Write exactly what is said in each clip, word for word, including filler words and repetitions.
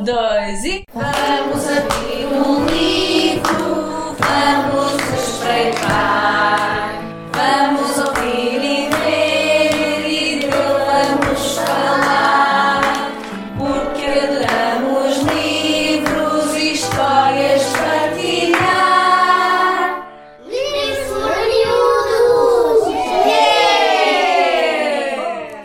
Um, dois e... Vamos abrir um livro, vamos espreitar, vamos ouvir e ver e dele vamos falar, porque adoramos livros e histórias partilhar. Livros por miúdos! Yeah!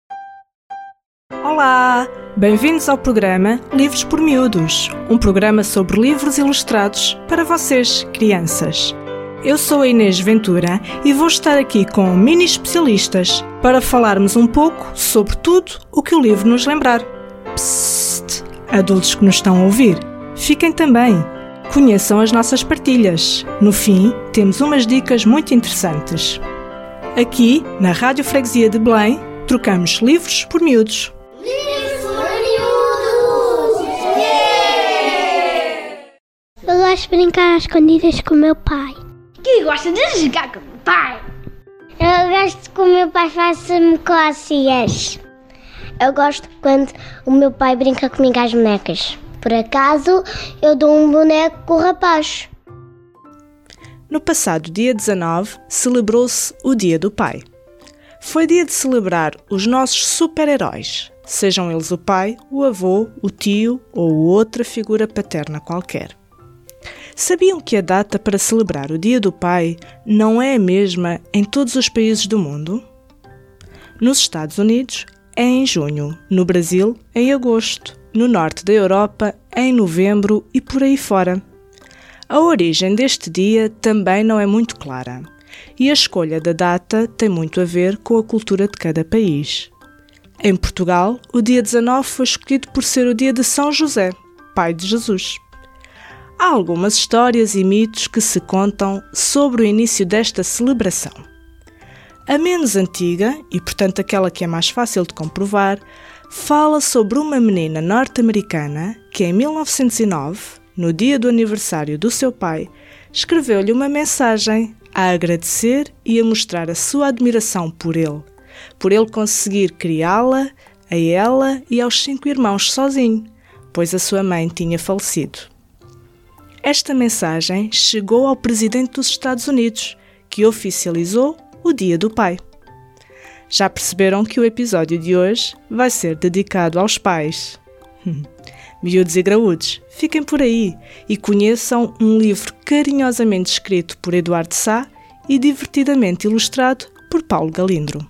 Olá! Bem-vindos ao programa Livros por Miúdos, um programa sobre livros ilustrados para vocês, crianças. Eu sou a Inês Ventura e vou estar aqui com mini especialistas para falarmos um pouco sobre tudo o que o livro nos lembrar. Psst! Adultos que nos estão a ouvir, fiquem também. Conheçam as nossas partilhas. No fim, temos umas dicas muito interessantes. Aqui, na Rádio Freguesia de Belém, trocamos livros por miúdos. Eu gosto de brincar às escondidas com o meu pai. Que gosta de jogar com o meu pai? Eu gosto que o meu pai faça-me cócegas. Eu gosto quando o meu pai brinca comigo às bonecas. Por acaso, eu dou um boneco com o rapaz. No passado dia dezanove, celebrou-se o Dia do Pai. Foi dia de celebrar os nossos super-heróis, sejam eles o pai, o avô, o tio ou outra figura paterna qualquer. Sabiam que a data para celebrar o Dia do Pai não é a mesma em todos os países do mundo? Nos Estados Unidos é em junho, no Brasil em agosto, no norte da Europa em novembro e por aí fora. A origem deste dia também não é muito clara e a escolha da data tem muito a ver com a cultura de cada país. Em Portugal, o dia dezanove foi escolhido por ser o dia de São José, pai de Jesus. Há algumas histórias e mitos que se contam sobre o início desta celebração. A menos antiga, e portanto aquela que é mais fácil de comprovar, fala sobre uma menina norte-americana que em mil novecentos e nove, no dia do aniversário do seu pai, escreveu-lhe uma mensagem a agradecer e a mostrar a sua admiração por ele, por ele conseguir criá-la, a ela e aos cinco irmãos sozinho, pois a sua mãe tinha falecido. Esta mensagem chegou ao presidente dos Estados Unidos, que oficializou o Dia do Pai. Já perceberam que o episódio de hoje vai ser dedicado aos pais? Miúdos e graúdos, fiquem por aí e conheçam um livro carinhosamente escrito por Eduardo Sá e divertidamente ilustrado por Paulo Galindro.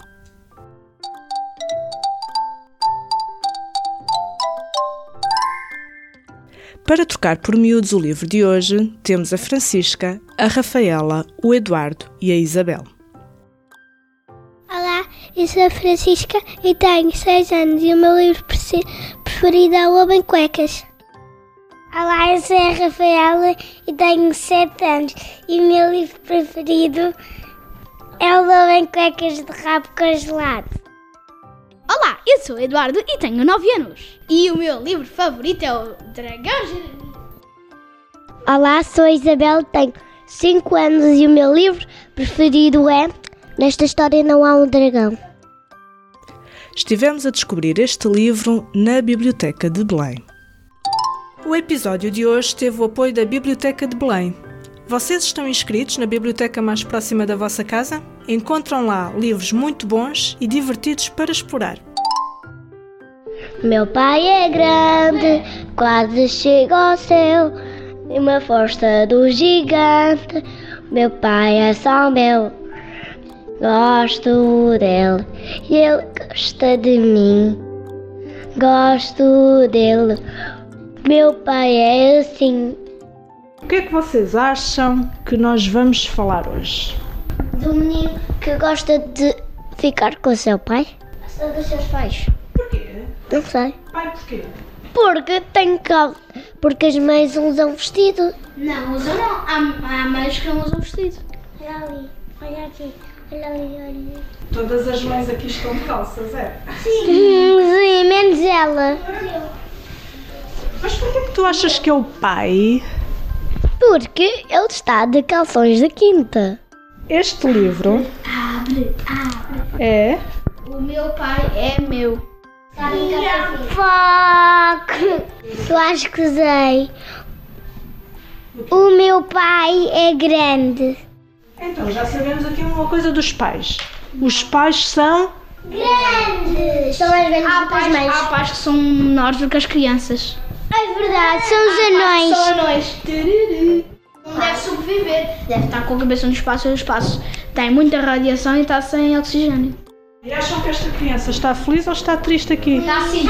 Para trocar por miúdos o livro de hoje, temos a Francisca, a Rafaela, o Eduardo e a Isabel. Olá, eu sou a Francisca e tenho seis anos e o meu livro preferido é o Lobo em Cuecas. Olá, eu sou a Rafaela e tenho sete anos e o meu livro preferido é o Lobo em Cuecas de Rabo Congelado. Olá, eu sou o Eduardo e tenho nove anos. E o meu livro favorito é o Dragão Jeremias. Olá, sou a Isabel, tenho cinco anos e o meu livro preferido é Nesta História Não Há um Dragão. Estivemos a descobrir este livro na Biblioteca de Belém. O episódio de hoje teve o apoio da Biblioteca de Belém. Vocês estão inscritos na biblioteca mais próxima da vossa casa? Encontram lá livros muito bons e divertidos para explorar. Meu pai é grande, quase chega ao céu, e uma força do gigante. Meu pai é só meu, gosto dele, e ele gosta de mim. Gosto dele, meu pai é assim. O que é que vocês acham que nós vamos falar hoje? Do menino que gosta de ficar com o seu pai? Ou dos seus pais? Porquê? Não sei. Pai, porquê? Porque tem cabo. Porque as mães usam vestido. Não, usam não. Há, há mães que não usam vestido. Olha ali, olha aqui, olha ali, olha ali. Todas as mães aqui estão de calças, é? Sim, sim, menos ela. Mas porquê que tu achas que é o pai? Porque ele está de calções da quinta. Este livro Abre, abre. é... O meu pai é meu. Foco! Eu acho que sei. O meu pai é grande. Então, já sabemos aqui uma coisa dos pais. Os pais são... Grandes! São mais grandes Há do que as pais, mães. há pais que são menores do que as crianças. É verdade, são os anões. São anões. Não deve sobreviver. Deve estar com a cabeça no espaço e o espaço tem muita radiação e está sem oxigênio. E acham que esta criança está feliz ou está triste aqui? Está assim.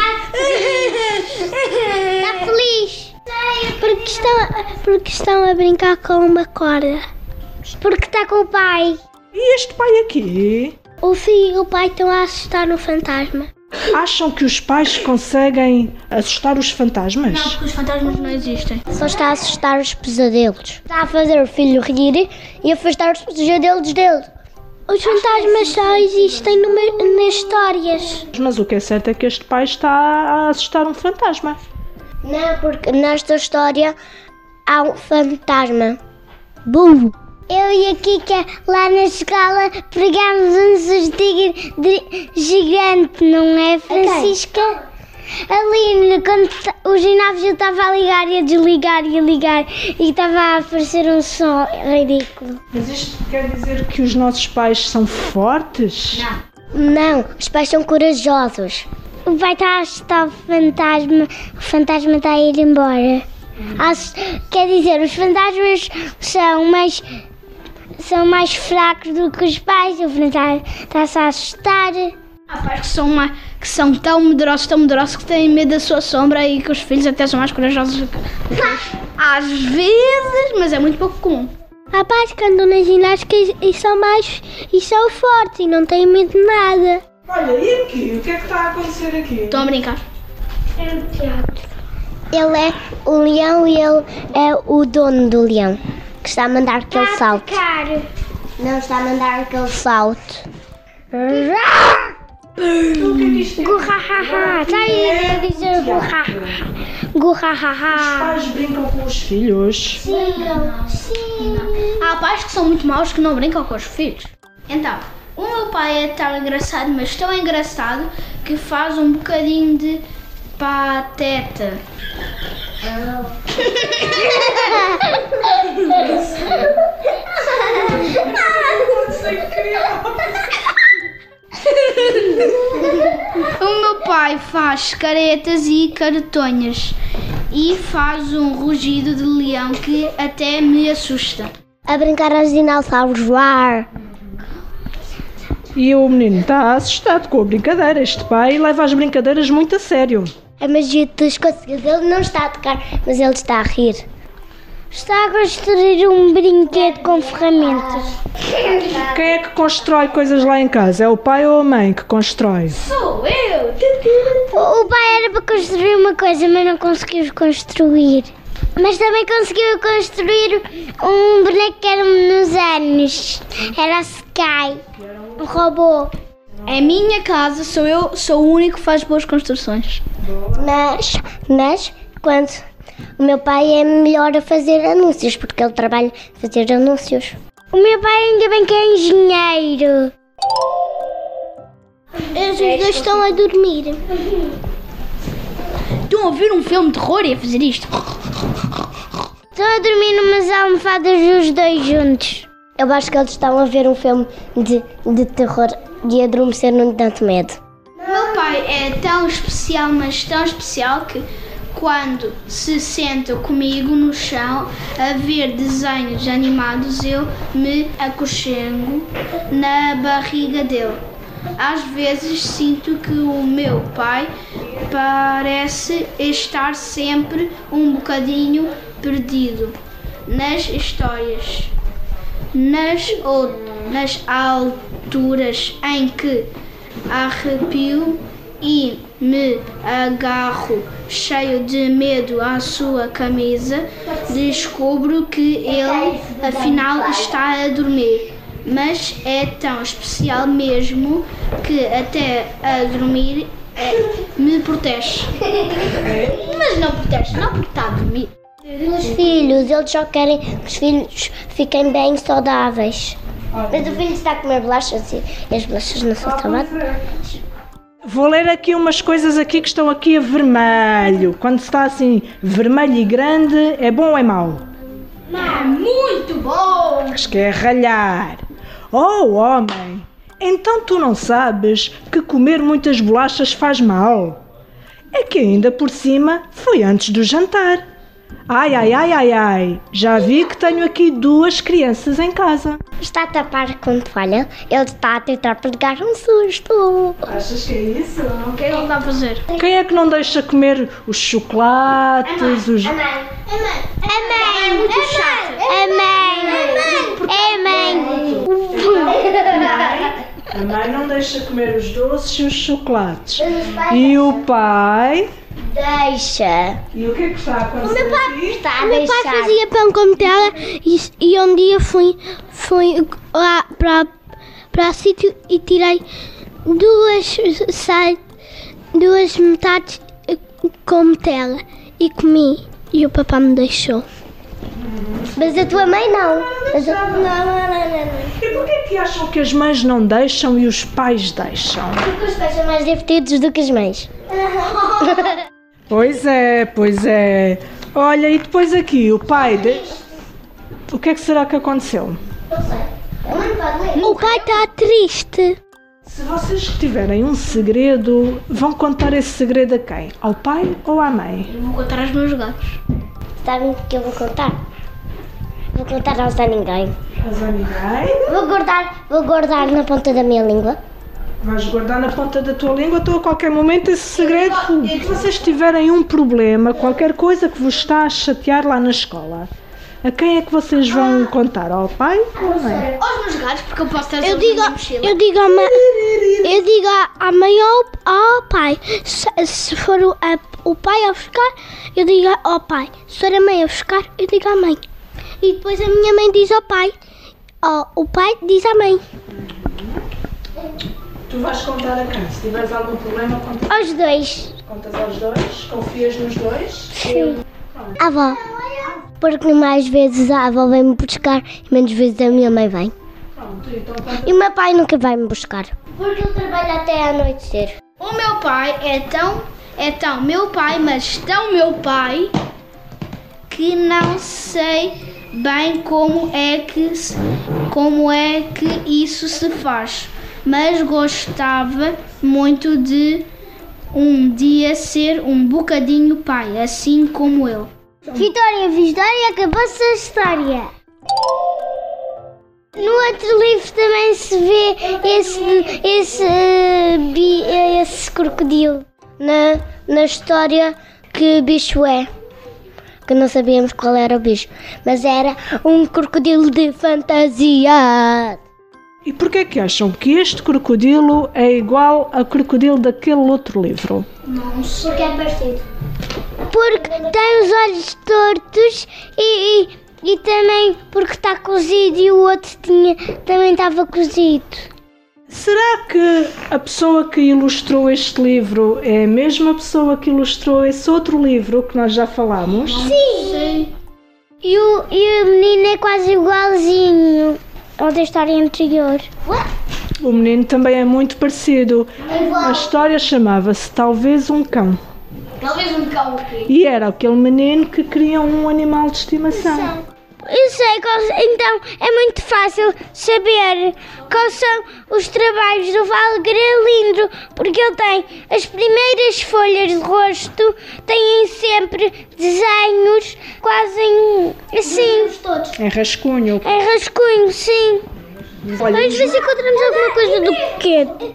Está feliz. Porque estão, porque estão a brincar com uma corda. Porque está com o pai. E este pai aqui? O filho e o pai estão a assustar no fantasma. Acham que os pais conseguem assustar os fantasmas? Não, porque os fantasmas não existem. Só está a assustar os pesadelos. Está a fazer o filho rir e afastar os pesadelos dele. Os fantasmas só existem numa, nas histórias. Mas o que é certo é que este pai está a assustar um fantasma. Não, porque nesta história há um fantasma. Burro. Eu e a Kika lá na escola pregámos um sustigo de gigante, não é, Francisca? Ali, quando o ginásio estava a ligar e a desligar e a ligar e estava a aparecer um som ridículo. Mas isto quer dizer que os nossos pais são fortes? Não, os pais são corajosos. O pai está a assustar o fantasma, o fantasma está a ir embora. Ass- Quer dizer, os fantasmas são mais, são mais fracos do que os pais, o fantasma está-se a assustar. Há pais que são, mais, que são tão medrosos, tão medrosos que têm medo da sua sombra e que os filhos até são mais corajosos do que os pais. Às vezes, mas é muito pouco comum. Há pais que andam na ginástica e, e são mais e são fortes e não têm medo de nada. Olha, e aqui? O que é que está a acontecer aqui? Estão a brincar. É um teatro. Ele é o leão e ele é o dono do leão, que está a mandar aquele salto. Não, está a mandar aquele salto. O que é que isto é? Gurrahaha, está aí a dizer gurrahaha. Os Gurrahaha. pais brincam com os filhos. Sim, sim. Há pais que são muito maus que não brincam com os filhos. Então, o meu pai é tão engraçado, mas tão engraçado, que faz um bocadinho de pateta. O meu pai faz caretas e caretonhas e faz um rugido de leão que até me assusta. A brincar aos dinossauros, uar. E o menino está assustado com a brincadeira. Este pai leva as brincadeiras muito a sério. A magia dos conseguidos, ele não está a tocar, mas ele está a rir. Está a construir um brinquedo com ferramentas. Quem é que constrói coisas lá em casa? É o pai ou a mãe que constrói? Sou eu! O pai era para construir uma coisa, mas não conseguiu construir. Mas também conseguiu construir um boneco que era nos anos. Era a Sky, um robô. É minha casa, sou eu, sou o único que faz boas construções. Mas, mas, quando o meu pai é melhor a fazer anúncios, porque ele trabalha a fazer anúncios. O meu pai ainda bem que é engenheiro. Os dois estão a dormir. Estão a ver um filme de terror e a fazer isto? Estão a dormir numas almofadas os dois juntos. Eu acho que eles estão a ver um filme de, de terror e a adormecer num tanto medo. O meu pai é tão especial, mas tão especial que quando se senta comigo no chão a ver desenhos animados, eu me aconchego na barriga dele. Às vezes sinto que o meu pai parece estar sempre um bocadinho perdido nas histórias, nas, ou, nas alturas em que arrepio e me agarro cheio de medo à sua camisa, descubro que ele afinal está a dormir. Mas é tão especial mesmo que até a dormir é, me protege. Mas não protege, não porque está a dormir. Os filhos, eles só querem que os filhos fiquem bem saudáveis. Mas o filho está a comer bolachas e as bolachas não são saudáveis. Vou ler aqui umas coisas aqui que estão aqui a vermelho. Quando está assim vermelho e grande, é bom ou é mau? É muito bom! Acho que é ralhar. Oh, homem, então tu não sabes que comer muitas bolachas faz mal? É que ainda por cima foi antes do jantar. Ai, ai, ai, ai, ai, já vi que tenho aqui duas crianças em casa. Está a tapar com toalha. Ele está a tentar pegar um susto. Achas que é isso? O que é que ele está a fazer? Quem é que não deixa comer os chocolates, os... A mãe. A mãe. A mãe. É muito chato. A mãe. É a mãe. A mãe não deixa comer os doces e os chocolates. E o pai... Deixa. E o que é que está a acontecer aqui? Está a O meu pai deixar. fazia pão com Nutella e, e um dia fui, fui lá para, para o sítio e tirei duas, sa- duas metades com Nutella e comi. E o papai me deixou. Mas a tua mãe não. Mas a... Não, não, não, não. E porquê que acham que as mães não deixam e os pais deixam? Porque os pais são mais divertidos do que as mães. Pois é, pois é. Olha, e depois aqui, o pai... De... O que é que será que aconteceu? Não sei. A mãe pode ler. O pai está triste. Se vocês tiverem um segredo, vão contar esse segredo a quem? Ao pai ou à mãe? Eu vou contar aos meus gatos. Sabem o que eu vou contar? Vou contar não a ninguém. Mas a ninguém? Vou guardar, vou guardar na ponta da minha língua. Vais guardar na ponta da tua língua, então a qualquer momento esse segredo... Se vocês tiverem um problema, qualquer coisa que vos está a chatear lá na escola, a quem é que vocês vão contar? Ao pai ou à mãe? Aos meus gatos, porque eu posso ter Eu digo, eu digo, à mãe, eu digo à mãe ou ao pai. Se, se for o, a, o pai a buscar, eu digo ao pai. Se for a mãe a buscar, eu digo à mãe. E depois a minha mãe diz ao pai. O, o pai diz à mãe. Tu vais contar a quem? Se tiveres algum problema, contas, Aos dois. contas aos dois? Confias nos dois? Sim. A avó. Porque mais vezes a avó vem-me buscar e menos vezes a minha mãe vem. Pronto, então conta. E o meu pai nunca vai me buscar. Porque ele trabalha até anoitecer. O meu pai é tão, é tão meu pai, mas tão meu pai, que não sei bem como é que, se- como é que isso se faz. Mas gostava muito de um dia ser um bocadinho pai, assim como eu. Vitória, Vitória, acabou-se a história. No outro livro também se vê esse, esse, eh, bi- eh, esse crocodilo. Na, na história que bicho é. Que não sabíamos qual era o bicho. Mas era um crocodilo de fantasia. E porquê é que acham que este crocodilo é igual ao crocodilo daquele outro livro? Porque é parecido. Porque tem os olhos tortos e, e, e também porque está cozido e o outro tinha, também estava cozido. Será que a pessoa que ilustrou este livro é a mesma pessoa que ilustrou esse outro livro que nós já falámos? Sim. E o, e o menino é quase igualzinho ao da história anterior. O menino também é muito parecido. A história chamava-se Talvez um Cão. Talvez um cão aqui. E era aquele menino que queria um animal de estimação. Eu sei, qual- então é muito fácil saber quais são os trabalhos do Val Grelindro, porque ele tem as primeiras folhas de rosto, têm sempre desenhos quase em, assim, É rascunho. em rascunho, sim. Olha, Às vezes encontramos alguma coisa do pequeno.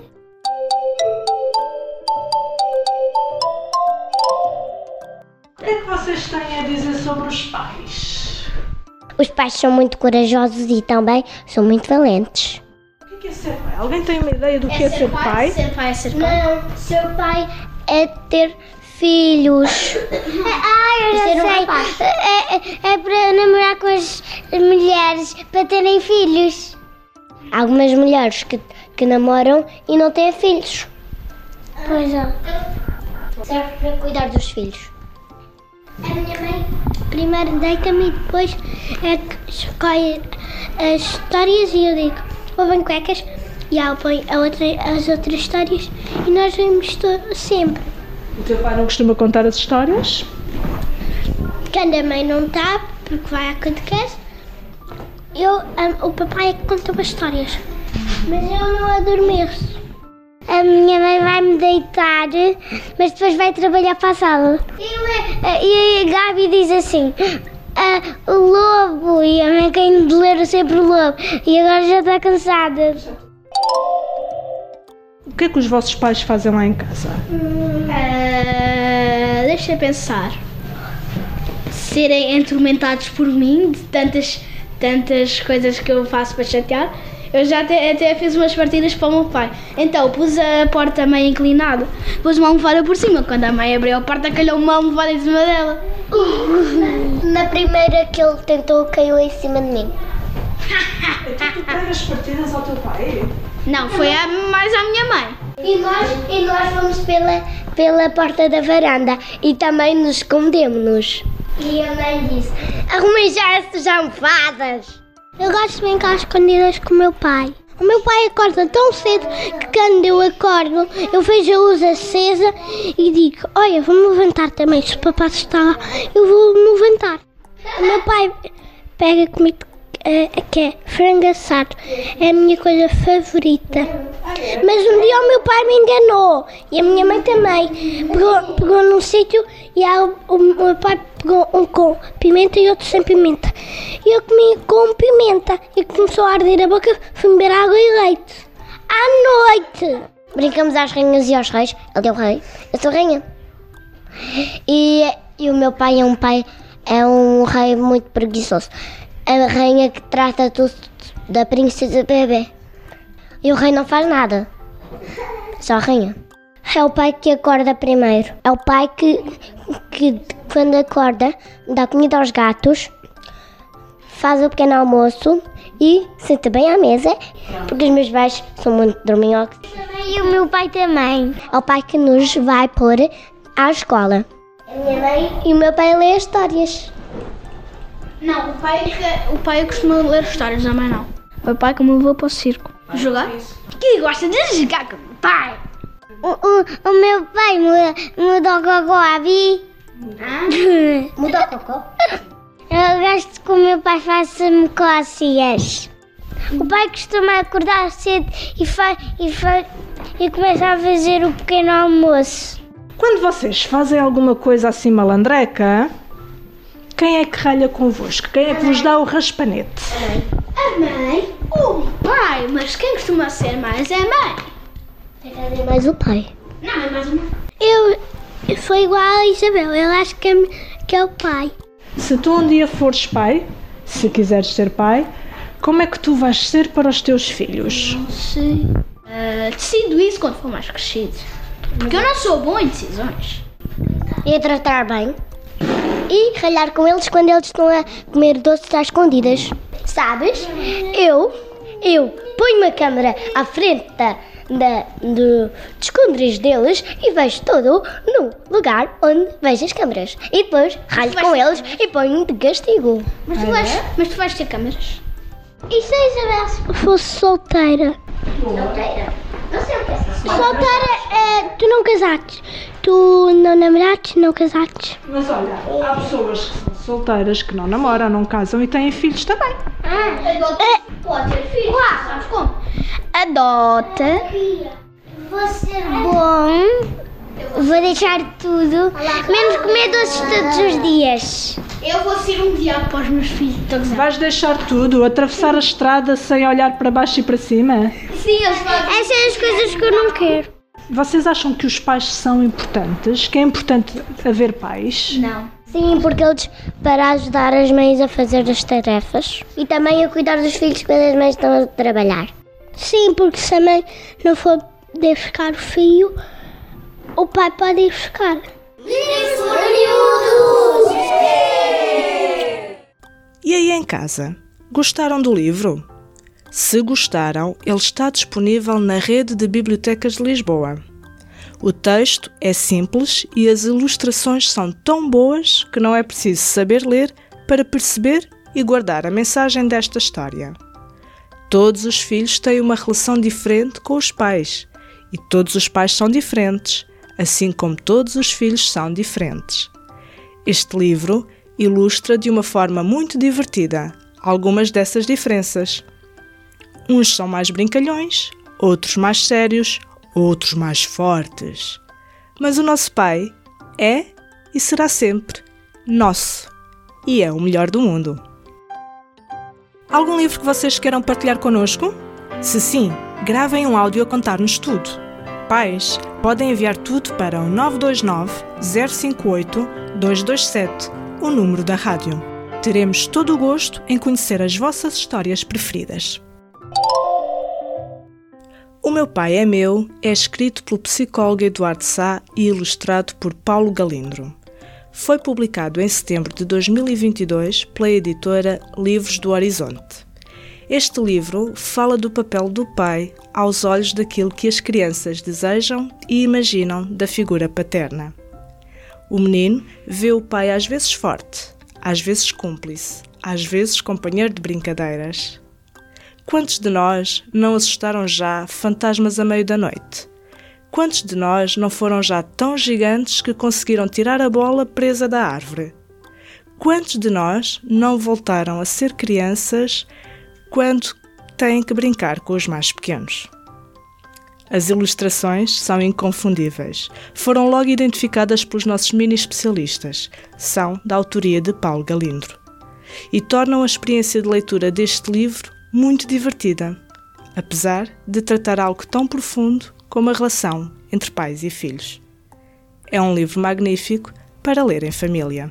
o que é que vocês têm a dizer sobre os pais? Os pais são muito corajosos e também são muito valentes. O que é, que é ser pai? Alguém tem uma ideia do que é ser pai? Ser pai é ser pai. Não, ser pai é ter filhos. Ah, eu já ser um sei. rapaz. É, é, é para namorar com as mulheres para terem filhos. Há algumas mulheres que, que namoram e não têm filhos. Pois é. Serve para cuidar dos filhos. A minha mãe primeiro deita-me e depois é que escolhe as histórias e eu digo, ou bem cuecas, e ela põe a outra, as outras histórias e nós vemos to- sempre. O teu pai não costuma contar as histórias? Quando a mãe não está, porque vai à catequese, eu, um, o papai é que conta as histórias, mas eu não adormeço. A minha mãe vai me deitar, mas depois vai trabalhar para a sala. E a Gabi diz assim, ah, o lobo, e a mãe quer de ler sempre o lobo, e agora já está cansada. O que é que os vossos pais fazem lá em casa? Uh, deixa eu pensar. Serem atormentados por mim de tantas, tantas coisas que eu faço para chatear. Eu já até, até fiz umas partidas para o meu pai. Então pus a porta meio inclinada, pus uma almofada por cima. Quando a mãe abriu a porta, calhou uma almofada em cima dela. Na primeira que ele tentou, caiu em cima de mim. Então tu pegas partidas ao teu pai? Não, foi a, mais à minha mãe. E nós, e nós fomos pela, pela porta da varanda e também nos escondemos-nos. E a mãe disse, arrumem já essas almofadas. Eu gosto de brincar às escondidas com o meu pai. O meu pai acorda tão cedo que quando eu acordo, eu vejo a luz acesa e digo, olha, vou-me levantar também, se o papai está lá, eu vou-me levantar. O meu pai pega comigo uh, que é frango assado, é a minha coisa favorita. Mas um dia o meu pai me enganou e a minha mãe também. Pegou, pegou num sítio e ela, o meu pai pegou um com pimenta e outro sem pimenta. E eu comi com pimenta e começou a arder a boca, fui beber água e leite. À noite! Brincamos às rainhas e aos reis. Ele é o rei, eu sou a rainha. E, e o meu pai é um pai, é um rei muito preguiçoso. A rainha que trata tudo da princesa bebê. E o rei não faz nada. Só a rainha. É o pai que acorda primeiro. É o pai que, que quando acorda, dá comida aos gatos, faz o pequeno almoço e senta bem à mesa, porque os meus pais são muito dorminhocos. E o meu pai também. É o pai que nos vai pôr à escola. A minha mãe e o meu pai lê histórias. Não, o pai, o pai costuma ler histórias, a mãe não. O meu pai que me levou para o circo. Jogar? Que gosta de jogar com o meu pai. O, o, o meu pai mudou o cocô a Bi. Ah? Mudou o cocô? Eu gosto que o meu pai faça-me cócegas. O pai costuma acordar cedo e, fa, e, fa, e começa a fazer o pequeno almoço. Quando vocês fazem alguma coisa assim malandreca, quem é que ralha convosco? Quem é que vos dá o raspanete? A mãe? O pai? Mas quem costuma ser mais é a mãe. É mais o pai. Não, é mais a mãe. Eu, eu sou igual a Isabel, eu acho que é, que é o pai. Se tu um dia fores pai, se quiseres ser pai, como é que tu vais ser para os teus filhos? Não sei. Uh, decido isso quando for mais crescido. Porque eu não sou bom em decisões. E tratar bem. E ralhar com eles quando eles estão a comer doces às escondidas. Sabes? Eu, eu ponho uma câmera à frente da, da, do, dos esconderijos deles e vejo todo no lugar onde vejo as câmeras. E depois ralho com eles e ponho de castigo. Mas tu, vais, mas tu vais ter câmeras? E se a Isabel fosse solteira? Solteira? Não sei o que é solteira. Solteira é tu não casaste. Tu não namoraste, não casaste. Mas olha, há pessoas que são solteiras, que não namoram, não casam e têm filhos também. Adota. Pode ter filhos, sabes como? Adota. Vou ser bom. Vou deixar tudo, menos comer doces todos os dias. Eu vou ser um diabo para os meus filhos. Estou a gozar. Vais deixar tudo, atravessar a estrada sem olhar para baixo e para cima? Sim, eles fazem. Essas são as coisas que eu não quero. Vocês acham que os pais são importantes? Que é importante haver pais? Não. Sim, porque eles para ajudar as mães a fazer as tarefas e também a cuidar dos filhos quando as mães estão a trabalhar. Sim, porque se a mãe não for poder buscar o filho, o pai pode ir buscar. E aí em casa, gostaram do livro? Se gostaram, ele está disponível na rede de bibliotecas de Lisboa. O texto é simples e as ilustrações são tão boas que não é preciso saber ler para perceber e guardar a mensagem desta história. Todos os filhos têm uma relação diferente com os pais e todos os pais são diferentes, assim como todos os filhos são diferentes. Este livro ilustra de uma forma muito divertida algumas dessas diferenças. Uns são mais brincalhões, outros mais sérios, outros mais fortes. Mas o nosso pai é e será sempre nosso e é o melhor do mundo. Algum livro que vocês queiram partilhar connosco? Se sim, gravem um áudio a contar-nos tudo. Pais, podem enviar tudo para o nove dois nove, zero cinco oito, dois dois sete, o número da rádio. Teremos todo o gosto em conhecer as vossas histórias preferidas. O Meu Pai é Meu é escrito pelo psicólogo Eduardo Sá e ilustrado por Paulo Galindro. Foi publicado em setembro de dois mil e vinte e dois pela editora Livros do Horizonte. Este livro fala do papel do pai aos olhos daquilo que as crianças desejam e imaginam da figura paterna. O menino vê o pai às vezes forte, às vezes cúmplice, às vezes companheiro de brincadeiras. Quantos de nós não assustaram já fantasmas a meio da noite? Quantos de nós não foram já tão gigantes que conseguiram tirar a bola presa da árvore? Quantos de nós não voltaram a ser crianças quando têm que brincar com os mais pequenos? As ilustrações são inconfundíveis. Foram logo identificadas pelos nossos mini-especialistas. São da autoria de Paulo Galindro. E tornam a experiência de leitura deste livro muito divertida, apesar de tratar algo tão profundo como a relação entre pais e filhos. É um livro magnífico para ler em família.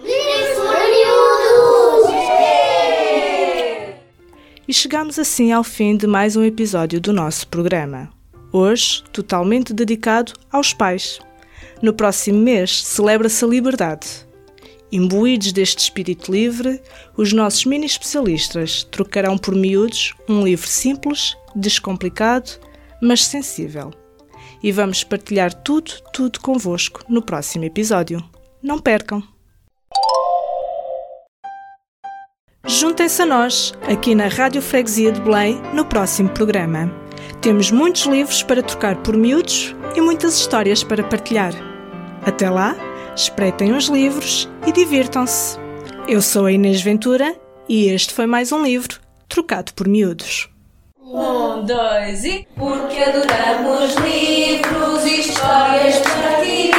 E chegamos assim ao fim de mais um episódio do nosso programa. Hoje, totalmente dedicado aos pais. No próximo mês, celebra-se a liberdade. Imbuídos deste espírito livre, os nossos mini-especialistas trocarão por miúdos um livro simples, descomplicado, mas sensível. E vamos partilhar tudo, tudo convosco no próximo episódio. Não percam! Juntem-se a nós, aqui na Rádio Freguesia de Belém, no próximo programa. Temos muitos livros para trocar por miúdos e muitas histórias para partilhar. Até lá, espreitem os livros e divirtam-se. Eu sou a Inês Ventura e este foi mais um livro trocado por miúdos. Um, dois e... Porque adoramos livros e histórias para ti.